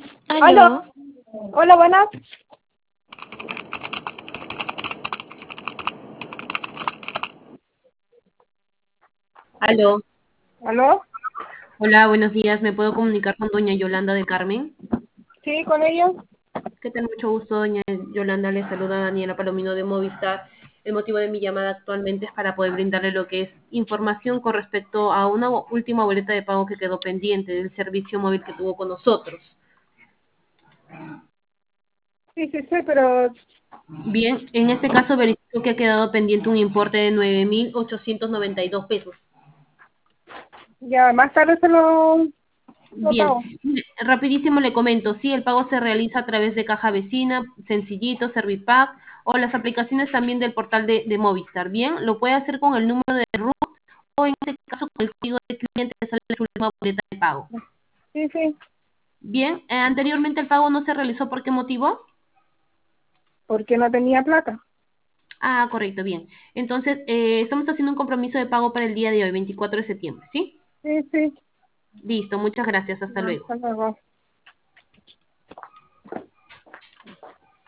Aló, Aló, hola, buenas. Aló, ¿Aló? hola, buenos días. ¿Me puedo comunicar con doña Yolanda de Carmen? Sí, con ella. ¿Qué tal? Mucho gusto, doña Yolanda. Le saluda Daniela Palomino de Movistar. El motivo de mi llamada actualmente es para poder brindarle lo que es información con respecto a una última boleta de pago que quedó pendiente del servicio móvil que tuvo con nosotros. Sí, sí, sí, pero Bien, en este caso verifico que ha quedado pendiente un importe de 9.892 pesos. ya más tarde lo Bien, pago. rapidísimo le comento, sí, el pago se realiza a través de Caja Vecina, Sencillito, Servipack o las aplicaciones también del portal de Movistar. Bien, lo puede hacer con el número de RUT o en este caso con el código de cliente que sale en su última boleta de pago. Sí, sí, Bien, anteriormente el pago no se realizó, ¿por qué motivo? porque no tenía plata. Ah, correcto, bien. Entonces, estamos haciendo un compromiso de pago para el día de hoy, 24 de septiembre, ¿sí? Sí, sí. Listo, muchas gracias, hasta Ya, luego. hasta luego.